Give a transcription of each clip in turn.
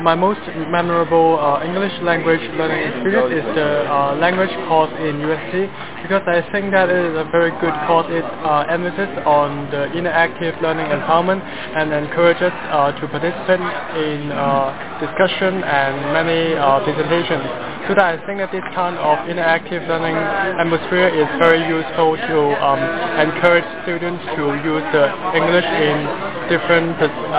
My most memorable English language learning experience is the language course in UST because I think that it is a very good course. It emphasizes on the interactive learning empowerment and encourages to participate in discussion and many presentations. So that I think that this kind of interactive learning atmosphere is very useful to encourage students to use the English in different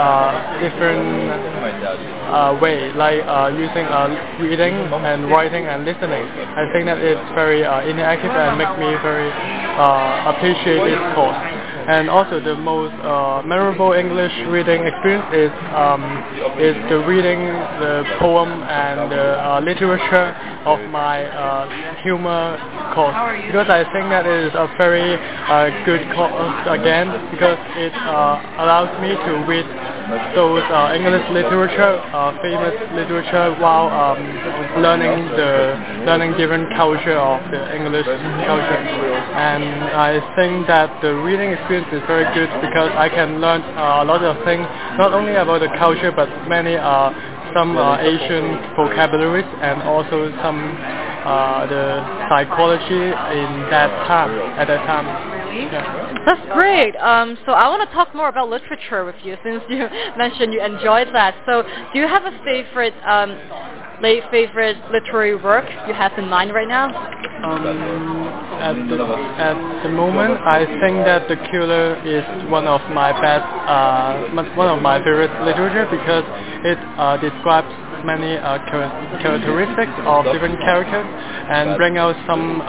way, like using reading and writing and listening. I think that it's very interactive and make me very appreciate this course. And also the most memorable English reading experience is the reading the poem and the literature of my humor course, because I think that it is a very good course again, because it allows me to read those English literature, famous literature, while learning different culture of the English culture. And I think that the reading experience is very good because I can learn a lot of things, not only about the culture, but many some Asian vocabularies and also some the psychology in that time at that time. Yeah. That's great. So I want to talk more about literature with you, since you mentioned you enjoyed that. So do you have a favorite literary work you have in mind right now? At the moment, I think that The Killer is one of my favorite literature because it describes many characteristics of different characters and bring out some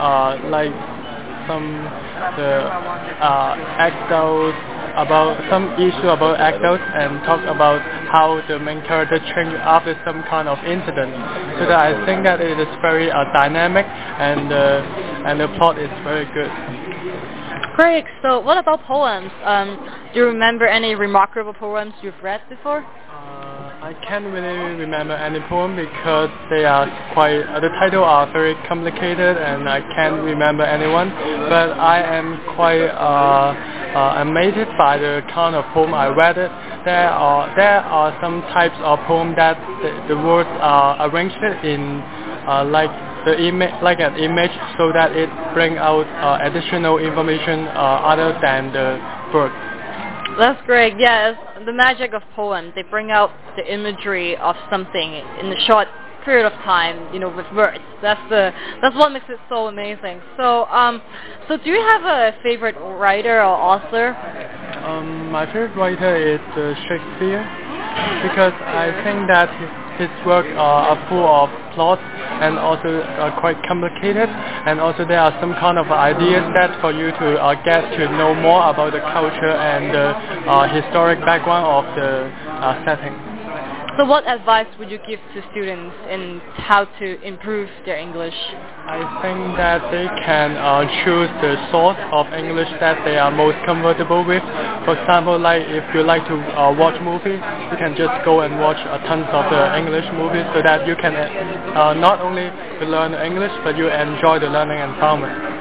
issue about adults and talk about how the main character change after some kind of incident. So that I think that it is very dynamic and the plot is very good. Great. So what about poems? Do you remember any remarkable poems you've read before? I can't really remember any poem because they are the title are very complicated and I can't remember anyone. But I am quite amazed by the kind of poem I read it. There are some types of poem that the words are arranged in like an image, so that it bring out additional information other than the word. That's great. Yes, the magic of poems. They bring out the imagery of something in a short period of time, with words. That's what makes it so amazing. So, so do you have a favorite writer or author? My favorite writer is Shakespeare, because I think that his work are full of plot and also quite complicated, and also there are some kind of ideas that for you to get to know more about the culture and the historic background of the setting. So what advice would you give to students in how to improve their English? I think that they can choose the source of English that they are most comfortable with. For example, like if you like to watch movies, you can just go and watch tons of the English movies, so that you can not only learn English, but you enjoy the learning environment.